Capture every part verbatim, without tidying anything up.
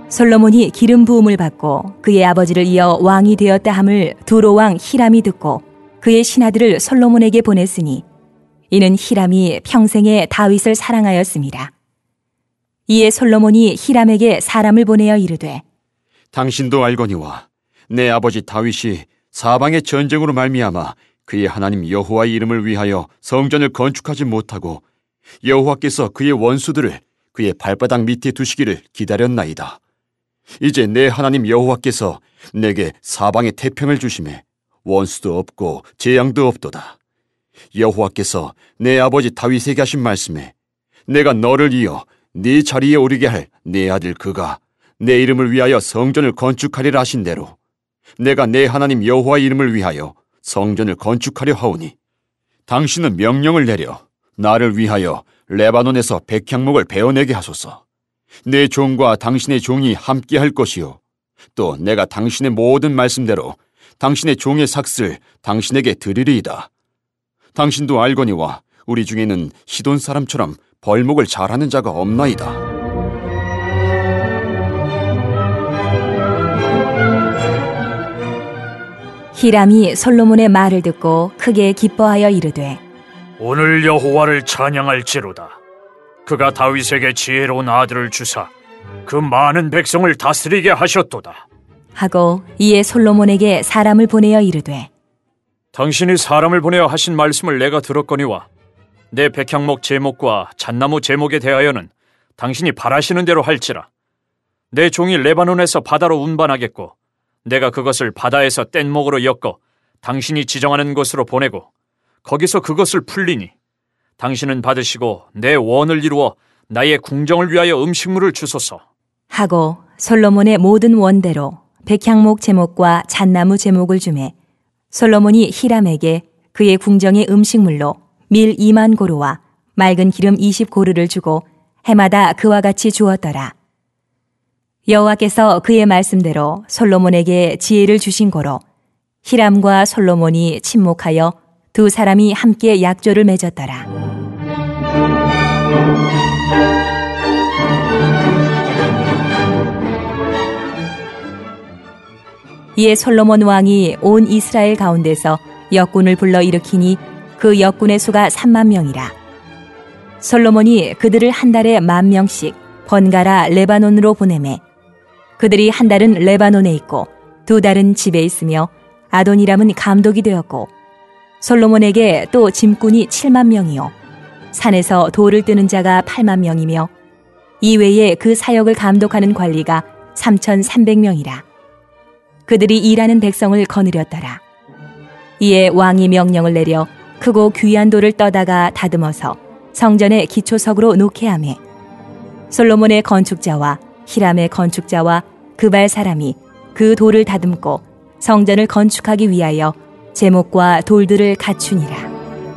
솔로몬이 기름 부음을 받고 그의 아버지를 이어 왕이 되었다 함을 두로 왕 히람이 듣고 그의 신하들을 솔로몬에게 보냈으니 이는 히람이 평생에 다윗을 사랑하였습니다. 이에 솔로몬이 히람에게 사람을 보내어 이르되 당신도 알거니와 내 아버지 다윗이 사방의 전쟁으로 말미암아 그의 하나님 여호와의 이름을 위하여 성전을 건축하지 못하고 여호와께서 그의 원수들을 그의 발바닥 밑에 두시기를 기다렸나이다. 이제 내 하나님 여호와께서 내게 사방의 태평을 주시매 원수도 없고 재앙도 없도다. 여호와께서 내 아버지 다윗에게 하신 말씀에 내가 너를 이어 네 자리에 오르게 할 내 아들 그가 내 이름을 위하여 성전을 건축하리라 하신 대로 내가 내 하나님 여호와의 이름을 위하여 성전을 건축하려 하오니 당신은 명령을 내려 나를 위하여 레바논에서 백향목을 베어내게 하소서. 내 종과 당신의 종이 함께 할 것이요 또 내가 당신의 모든 말씀대로 당신의 종의 삭슬 당신에게 드리리이다. 당신도 알거니와 우리 중에는 시돈 사람처럼 벌목을 잘하는 자가 없나이다. 히람이 솔로몬의 말을 듣고 크게 기뻐하여 이르되 오늘 여호와를 찬양할지로다. 그가 다윗에게 지혜로운 아들을 주사 그 많은 백성을 다스리게 하셨도다. 하고 이에 솔로몬에게 사람을 보내어 이르되 당신이 사람을 보내어 하신 말씀을 내가 들었거니와 내 백향목 제목과 잣나무 제목에 대하여는 당신이 바라시는 대로 할지라. 내 종이 레바논에서 바다로 운반하겠고 내가 그것을 바다에서 뗏목으로 엮어 당신이 지정하는 곳으로 보내고 거기서 그것을 풀리니 당신은 받으시고 내 원을 이루어 나의 궁정을 위하여 음식물을 주소서. 하고 솔로몬의 모든 원대로 백향목 제목과 잣나무 제목을 주매 솔로몬이 히람에게 그의 궁정의 음식물로 밀 이만 고루와 맑은 기름 이십 고루를 주고 해마다 그와 같이 주었더라. 여호와께서 그의 말씀대로 솔로몬에게 지혜를 주신 고로 히람과 솔로몬이 친목하여 두 사람이 함께 약조를 맺었더라. 이에 솔로몬 왕이 온 이스라엘 가운데서 역군을 불러 일으키니 그 역군의 수가 삼만 명이라. 솔로몬이 그들을 한 달에 만 명씩 번갈아 레바논으로 보내매 그들이 한 달은 레바논에 있고 두 달은 집에 있으며 아도니람은 감독이 되었고 솔로몬에게 또 짐꾼이 칠만 명이요 산에서 돌을 뜨는 자가 팔만 명이며 이외에 그 사역을 감독하는 관리가 삼천삼백 명이라. 그들이 일하는 백성을 거느렸더라. 이에 왕이 명령을 내려 크고 귀한 돌을 떠다가 다듬어서 성전의 기초석으로 놓게 하매 솔로몬의 건축자와 히람의 건축자와 그발 사람이 그 돌을 다듬고 성전을 건축하기 위하여 제목과 돌들을 갖추니라.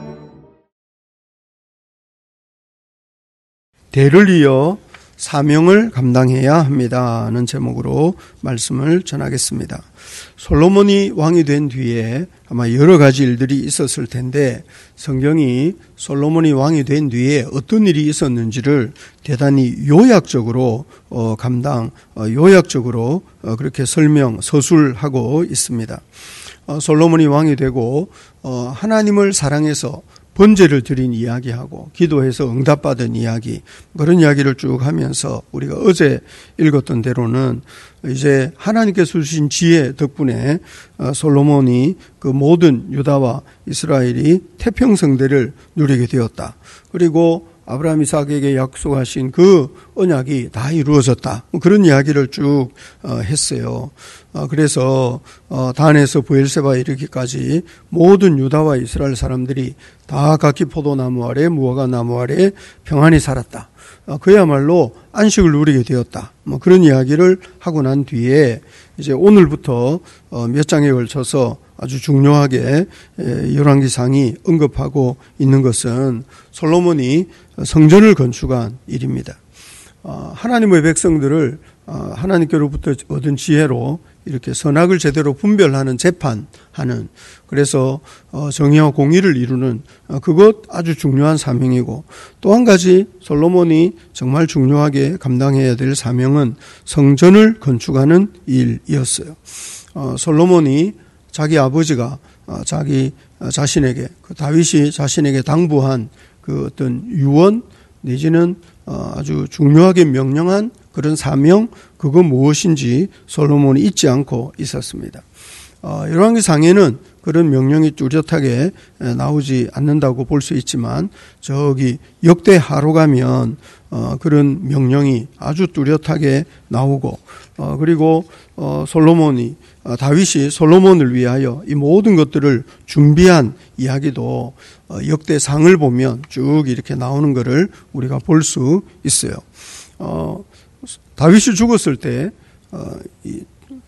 대를 이어 사명을 감당해야 합니다는 제목으로 말씀을 전하겠습니다. 솔로몬이 왕이 된 뒤에 아마 여러 가지 일들이 있었을 텐데 성경이 솔로몬이 왕이 된 뒤에 어떤 일이 있었는지를 대단히 요약적으로 어, 감당, 어, 요약적으로 어, 그렇게 설명, 서술하고 있습니다. 어, 솔로몬이 왕이 되고 어, 하나님을 사랑해서 번제를 드린 이야기하고 기도해서 응답받은 이야기, 그런 이야기를 쭉 하면서 우리가 어제 읽었던 대로는 이제 하나님께서 주신 지혜 덕분에 솔로몬이 그 모든 유다와 이스라엘이 태평성대를 누리게 되었다. 그리고 아브라함 이삭에게 약속하신 그 언약이 다 이루어졌다. 그런 이야기를 쭉 했어요. 그래서 단에서 브엘세바 이르기까지 모든 유다와 이스라엘 사람들이 다 각기 포도나무 아래 무화과 나무 아래 평안히 살았다. 그야말로 안식을 누리게 되었다. 뭐 그런 이야기를 하고 난 뒤에 이제 오늘부터 몇 장에 걸쳐서 아주 중요하게 열왕기상이 언급하고 있는 것은 솔로몬이 성전을 건축한 일입니다. 하나님의 백성들을 하나님께로부터 얻은 지혜로 이렇게 선악을 제대로 분별하는 재판하는, 그래서 정의와 공의를 이루는 그것 아주 중요한 사명이고, 또 한 가지 솔로몬이 정말 중요하게 감당해야 될 사명은 성전을 건축하는 일이었어요. 솔로몬이 자기 아버지가 자기 자신에게, 그 다윗이 자신에게 당부한 그 어떤 유언 내지는 아주 중요하게 명령한 그런 사명, 그거 무엇인지 솔로몬이 잊지 않고 있었습니다. 열왕기상에는 그런 명령이 뚜렷하게 나오지 않는다고 볼 수 있지만, 저기 역대하로 가면 그런 명령이 아주 뚜렷하게 나오고, 그리고 솔로몬이, 다윗이 솔로몬을 위하여 이 모든 것들을 준비한 이야기도 역대상을 보면 쭉 이렇게 나오는 것을 우리가 볼 수 있어요. 어, 다윗이 죽었을 때 어, 이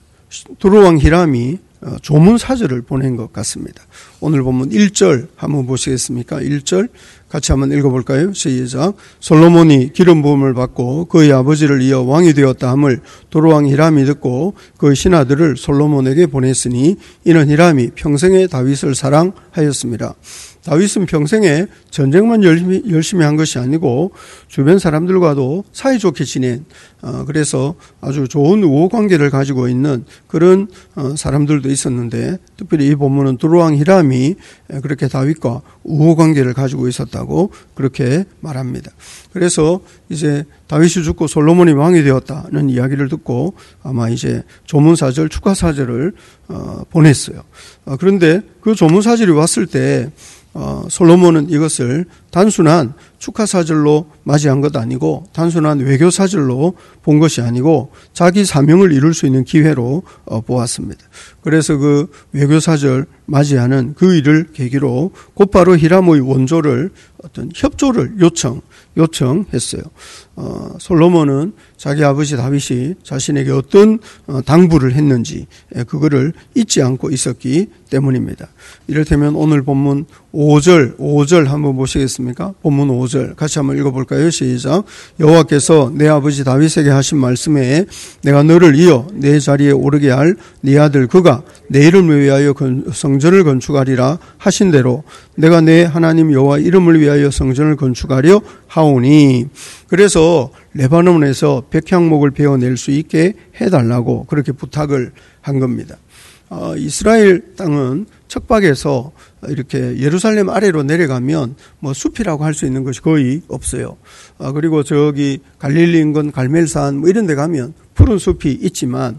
두로왕 히람이 어, 조문사절을 보낸 것 같습니다. 오늘 보면 일 절 한번 보시겠습니까? 일 절 같이 한번 읽어볼까요? 시작. 솔로몬이 기름 부음을 받고 그의 아버지를 이어 왕이 되었다 함을 두로왕 히람이 듣고 그 신하들을 솔로몬에게 보냈으니 이는 히람이 평생에 다윗을 사랑하였습니다. 다윗은 평생에 전쟁만 열심히, 열심히 한 것이 아니고 주변 사람들과도 사이좋게 지낸, 어, 그래서 아주 좋은 우호관계를 가지고 있는 그런 어, 사람들도 있었는데, 특별히 이 본문은 두로왕 히람이 그렇게 다윗과 우호관계를 가지고 있었다고 그렇게 말합니다. 그래서 이제 다윗이 죽고 솔로몬이 왕이 되었다는 이야기를 듣고 아마 이제 조문사절, 축하사절을 어, 보냈어요. 어, 그런데 그 조문사절이 왔을 때 어, 솔로몬은 이것을 단순한 축하사절로 맞이한 것 아니고 단순한 외교사절로 본 것이 아니고 자기 사명을 이룰 수 있는 기회로 어, 보았습니다. 그래서 그 외교사절 맞이하는 그 일을 계기로 곧바로 히람의 원조를 어떤 협조를 요청, 요청했어요. 어, 솔로몬은 자기 아버지 다윗이 자신에게 어떤 어, 당부를 했는지 그거를 잊지 않고 있었기 때문입니다. 이를테면 오늘 본문 오 절, 오 절 한번 보시겠습니까? 본문 오 절 같이 한번 읽어볼까요? 시작. 여호와께서 내 아버지 다윗에게 하신 말씀에 내가 너를 이어 내 자리에 오르게 할 네 아들 그가 내 이름을 위하여 성전을 건축하리라 하신 대로 내가 내 하나님 여호와 이름을 위하여 성전을 건축하려 하오니. 그래서 레바논에서 백향목을 베어낼 수 있게 해달라고 그렇게 부탁을 한 겁니다. 어, 이스라엘 땅은 척박에서 이렇게 예루살렘 아래로 내려가면 뭐 숲이라고 할 수 있는 것이 거의 없어요. 어, 그리고 저기 갈릴리 인근 갈멜산 뭐 이런 데 가면 푸른 숲이 있지만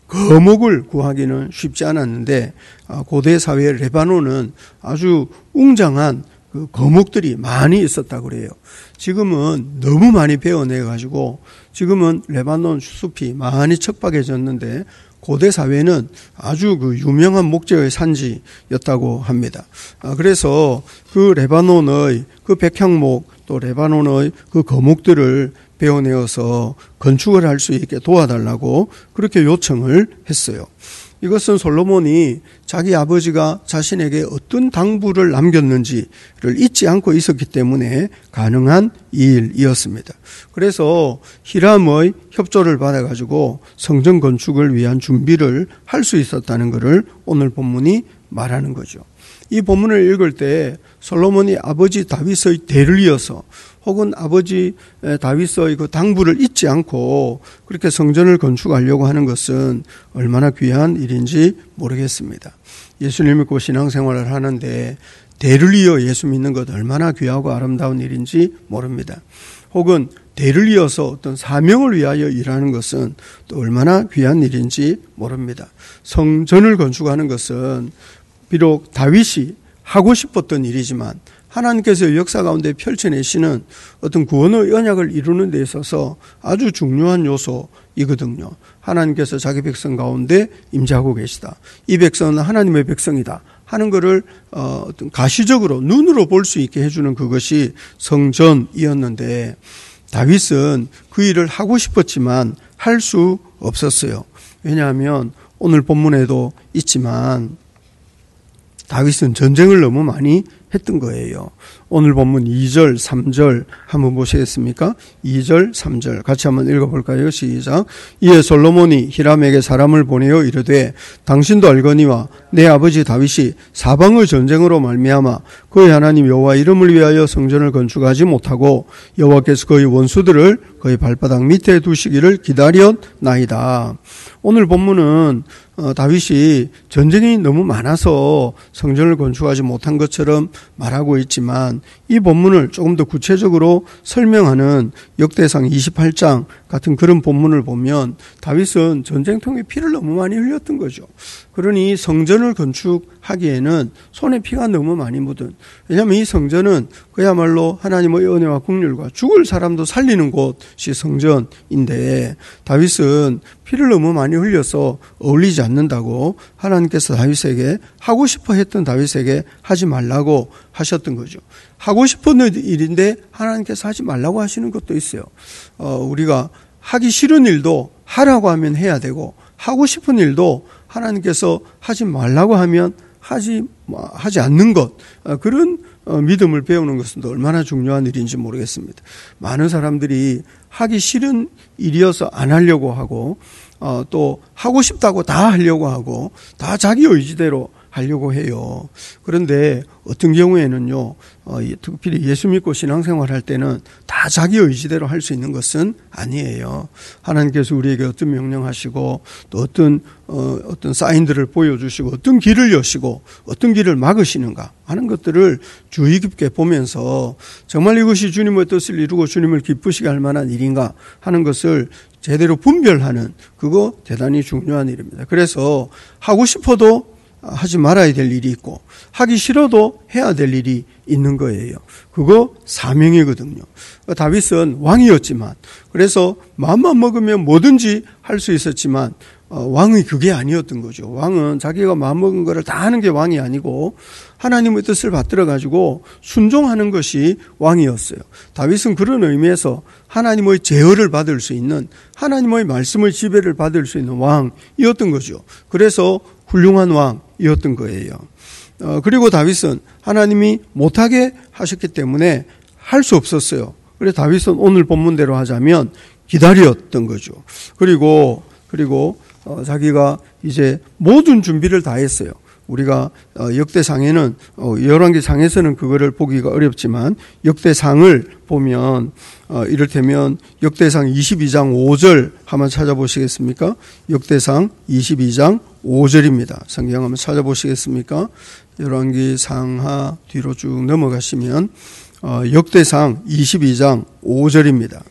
거목을 구하기는 쉽지 않았는데 어, 고대 사회 레바논은 아주 웅장한 그 거목들이 많이 있었다고 그래요. 지금은 너무 많이 베어내가지고 지금은 레바논 숲이 많이 척박해졌는데 고대 사회는 아주 그 유명한 목재의 산지였다고 합니다. 그래서 그 레바논의 그 백향목 또 레바논의 그 거목들을 베어내어서 건축을 할 수 있게 도와달라고 그렇게 요청을 했어요. 이것은 솔로몬이 자기 아버지가 자신에게 어떤 당부를 남겼는지를 잊지 않고 있었기 때문에 가능한 일이었습니다. 그래서 히람의 협조를 받아가지고 성전 건축을 위한 준비를 할 수 있었다는 것을 오늘 본문이 말하는 거죠. 이 본문을 읽을 때 솔로몬이 아버지 다윗의 대를 이어서 혹은 아버지 다윗의 그 당부를 잊지 않고 그렇게 성전을 건축하려고 하는 것은 얼마나 귀한 일인지 모르겠습니다. 예수님 믿고 신앙생활을 하는데 대를 이어 예수 믿는 것 얼마나 귀하고 아름다운 일인지 모릅니다. 혹은 대를 이어서 어떤 사명을 위하여 일하는 것은 또 얼마나 귀한 일인지 모릅니다. 성전을 건축하는 것은 비록 다윗이 하고 싶었던 일이지만 하나님께서 역사 가운데 펼쳐내시는 어떤 구원의 언약을 이루는 데 있어서 아주 중요한 요소이거든요. 하나님께서 자기 백성 가운데 임재하고 계시다. 이 백성은 하나님의 백성이다 하는 것을 어떤 가시적으로 눈으로 볼 수 있게 해주는 그것이 성전이었는데 다윗은 그 일을 하고 싶었지만 할 수 없었어요. 왜냐하면 오늘 본문에도 있지만 다윗은 전쟁을 너무 많이 했던 거예요. 오늘 본문 이 절, 삼 절 한번 보시겠습니까? 이 절, 삼 절 같이 한번 읽어볼까요? 시작. 이에 솔로몬이 히람에게 사람을 보내어 이르되 당신도 알거니와 내 아버지 다윗이 사방의 전쟁으로 말미암아 그의 하나님 여호와 이름을 위하여 성전을 건축하지 못하고 여호와께서 그의 원수들을 그의 발바닥 밑에 두시기를 기다렸나이다. 오늘 본문은 어, 다윗이 전쟁이 너무 많아서 성전을 건축하지 못한 것처럼 말하고 있지만 이 본문을 조금 더 구체적으로 설명하는 역대상 이십팔 장 같은 그런 본문을 보면 다윗은 전쟁통에 피를 너무 많이 흘렸던 거죠. 그러니 성전을 건축하기에는 손에 피가 너무 많이 묻은, 왜냐하면 이 성전은 그야말로 하나님의 은혜와 긍휼과 죽을 사람도 살리는 곳이 성전인데 다윗은 피를 너무 많이 흘려서 어울리지 않는다고 하나님께서 다윗에게 하고 싶어 했던 다윗에게 하지 말라고 하셨던 거죠. 하고 싶었는 일인데 하나님께서 하지 말라고 하시는 것도 있어요. 어, 우리가 하기 싫은 일도 하라고 하면 해야 되고 하고 싶은 일도 하나님께서 하지 말라고 하면 하지 하지 않는 것, 그런 믿음을 배우는 것은 얼마나 중요한 일인지 모르겠습니다. 많은 사람들이 하기 싫은 일이어서 안 하려고 하고 어, 또 하고 싶다고 다 하려고 하고 다 자기 의지대로 하려고 해요. 그런데 어떤 경우에는요, 어, 특별히 예수 믿고 신앙생활 할 때는 다 자기 의지대로 할 수 있는 것은 아니에요. 하나님께서 우리에게 어떤 명령하시고 또 어떤 어, 어떤 사인들을 보여주시고 어떤 길을 여시고 어떤 길을 막으시는가 하는 것들을 주의 깊게 보면서 정말 이것이 주님의 뜻을 이루고 주님을 기쁘시게 할 만한 일인가 하는 것을 제대로 분별하는, 그거 대단히 중요한 일입니다. 그래서 하고 싶어도 하지 말아야 될 일이 있고 하기 싫어도 해야 될 일이 있는 거예요. 그거 사명이거든요. 다윗은 왕이었지만, 그래서 마음만 먹으면 뭐든지 할 수 있었지만 어, 왕이 그게 아니었던 거죠. 왕은 자기가 마음먹은 거를 다 하는 게 왕이 아니고 하나님의 뜻을 받들어 가지고 순종하는 것이 왕이었어요. 다윗은 그런 의미에서 하나님의 제어를 받을 수 있는, 하나님의 말씀의 지배를 받을 수 있는 왕이었던 거죠. 그래서 훌륭한 왕이었던 거예요. 어, 그리고 다윗은 하나님이 못하게 하셨기 때문에 할 수 없었어요. 그래서 다윗은 오늘 본문대로 하자면 기다렸던 거죠. 그리고 그리고 어, 자기가 이제 모든 준비를 다 했어요. 우리가 어, 역대상에는 어, 열왕기상에서는 그거를 보기가 어렵지만 역대상을 보면 어, 이를테면 역대상 이십이 장 오 절 한번 찾아보시겠습니까? 역대상 이십이 장 오 절입니다. 성경 한번 찾아보시겠습니까? 열왕기상하 뒤로 쭉 넘어가시면 어, 역대상 이십이 장 오 절입니다.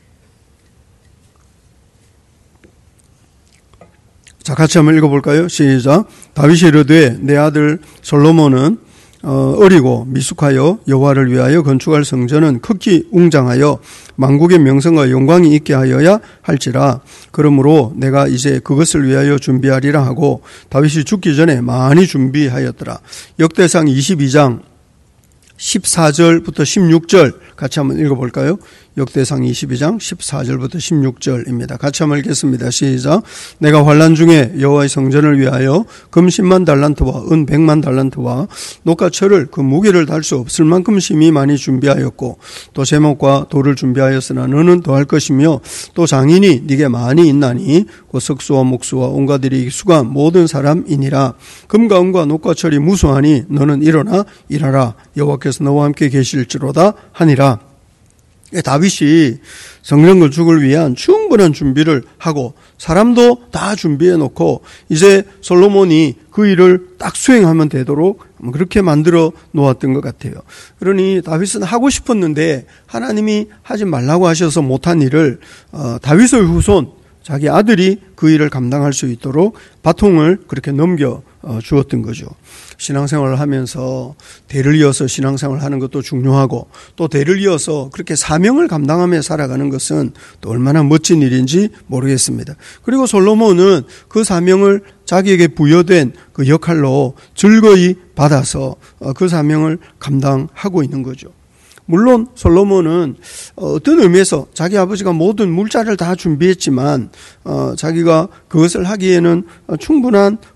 자, 같이 한번 읽어볼까요? 시작. 다윗이 이르되 내 아들 솔로몬은 어, 어리고 미숙하여 여호와를 위하여 건축할 성전은 크기 웅장하여 만국의 명성과 영광이 있게 하여야 할지라. 그러므로 내가 이제 그것을 위하여 준비하리라 하고 다윗이 죽기 전에 많이 준비하였더라. 역대상 이십이 장 십사 절부터 십육 절 같이 한번 읽어볼까요? 역대상 이십이 장 십사 절부터 십육 절입니다. 같이 한번 읽겠습니다. 시작. 내가 환난 중에 여호와의 성전을 위하여 금 십만 달란트와 은 백만 달란트와 녹과 철을 그 무게를 달 수 없을 만큼 심히 많이 준비하였고 또 제목과 돌을 준비하였으나 너는 더할 것이며 또 장인이 네게 많이 있나니 곧 석수와 목수와 온갖 일이 익숙한 모든 사람이니라. 금과 은과 녹과 철이 무수하니 너는 일어나 일하라. 여호와께서 너와 함께 계실지로다 하니라. 다윗이 성전 건축을 위한 충분한 준비를 하고 사람도 다 준비해 놓고 이제 솔로몬이 그 일을 딱 수행하면 되도록 그렇게 만들어 놓았던 것 같아요. 그러니 다윗은 하고 싶었는데 하나님이 하지 말라고 하셔서 못한 일을 어, 다윗의 후손 자기 아들이 그 일을 감당할 수 있도록 바통을 그렇게 넘겨 주었던 거죠. 신앙생활을 하면서 대를 이어서 신앙생활을 하는 것도 중요하고 또 대를 이어서 그렇게 사명을 감당하며 살아가는 것은 또 얼마나 멋진 일인지 모르겠습니다. 그리고 솔로몬은 그 사명을 자기에게 부여된 그 역할로 즐거이 받아서 그 사명을 감당하고 있는 거죠. 물론 솔로몬은 어떤 의미에서 자기 아버지가 모든 물자를 다 준비했지만 어, 자기가 그것을 하기에는 충분한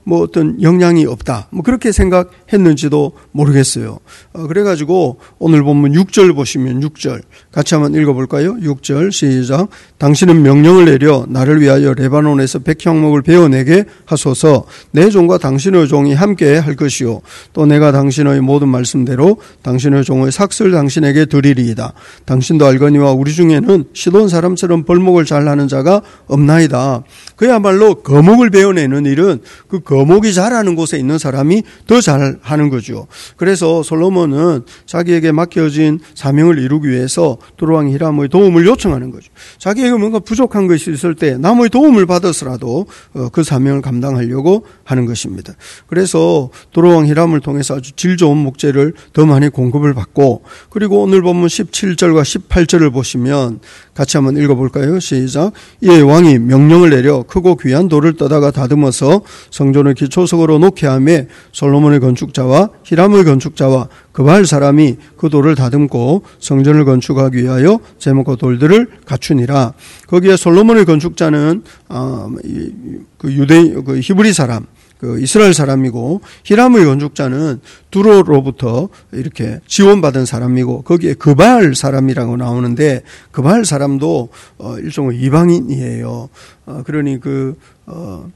뭐 어떤 영향이 없다. 뭐 그렇게 생각했는지도 모르겠어요. 어, 그래가지고 오늘 본문 육 절 보시면 육 절 같이 한번 읽어볼까요? 육 절 시작. 당신은 명령을 내려 나를 위하여 레바논에서 백향목을 베어내게 하소서. 내 종과 당신의 종이 함께 할 것이요 또 내가 당신의 모든 말씀대로 당신의 종의 삭슬 당신에게 드리리이다. 당신도 알거니와 우리 중에는 시돈 사람처럼 벌목을 잘하는 자가 없나이다. 그야말로 거목을 베어내는 일은 그 거목이 잘하는 곳에 있는 사람이 더 잘하는 거죠. 그래서 솔로몬은 자기에게 맡겨진 사명을 이루기 위해서 두로왕 히람의 도움을 요청하는 거죠. 자기에게 뭔가 부족한 것이 있을 때 남의 도움을 받아서라도 그 사명을 감당하려고 하는 것입니다. 그래서 두로왕 히람을 통해서 아주 질 좋은 목재를 더 많이 공급을 받고, 그리고 오늘 본문 십칠 절과 십팔 절을 보시면 같이 한번 읽어볼까요? 시작. 이에 왕이 명령을 내려 크고 귀한 돌을 떠다가 다듬어서 성전의 기초석으로 놓게 하며 솔로몬의 건축자와 히람의 건축자와 그바알 사람이 그 돌을 다듬고 성전을 건축하기 위하여 제목과 돌들을 갖추니라. 거기에 솔로몬의 건축자는 어, 그 유대 그 히브리 사람, 그 이스라엘 사람이고, 히람의 건축자는 두로로부터 이렇게 지원받은 사람이고, 거기에 그바알 사람이라고 나오는데 그바알 사람도 어, 일종의 이방인이에요. 어, 그러니 그 어,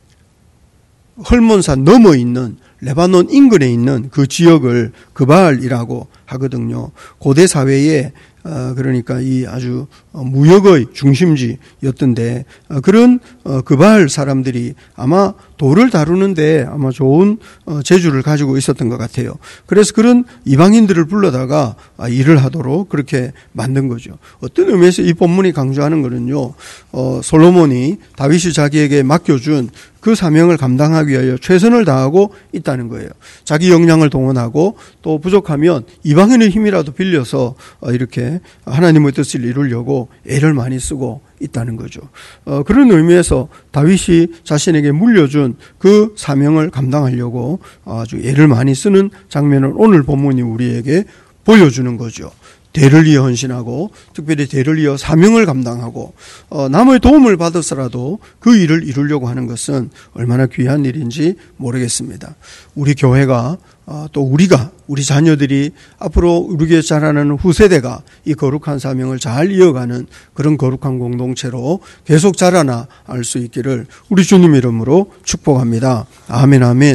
헐몬산 넘어 있는 레바논 인근에 있는 그 지역을 그바알이라고 하거든요. 고대 사회에 어, 그러니까 이 아주 무역의 중심지였던데 어, 그런 어, 그바알 사람들이 아마 돌을 다루는데 아마 좋은 어, 재주를 가지고 있었던 것 같아요. 그래서 그런 이방인들을 불러다가 아, 일을 하도록 그렇게 만든 거죠. 어떤 의미에서 이 본문이 강조하는 거는요, 어, 솔로몬이 다윗이 자기에게 맡겨준 그 사명을 감당하기 위하여 최선을 다하고 있다는 거예요. 자기 역량을 동원하고 또 부족하면 이방인의 힘이라도 빌려서 어, 이렇게 하나님의 뜻을 이루려고 애를 많이 쓰고 있다는 거죠. 어, 그런 의미에서 다윗이 자신에게 물려준 그 사명을 감당하려고 아주 애를 많이 쓰는 장면을 오늘 본문이 우리에게 보여주는 거죠. 대를 이어 헌신하고 특별히 대를 이어 사명을 감당하고 어, 남의 도움을 받아서라도 그 일을 이루려고 하는 것은 얼마나 귀한 일인지 모르겠습니다. 우리 교회가 어, 또 우리가 우리 자녀들이 앞으로 우리 교회 자라나는 후세대가 이 거룩한 사명을 잘 이어가는 그런 거룩한 공동체로 계속 자라나 알 수 있기를 우리 주님 이름으로 축복합니다. 아멘 아멘.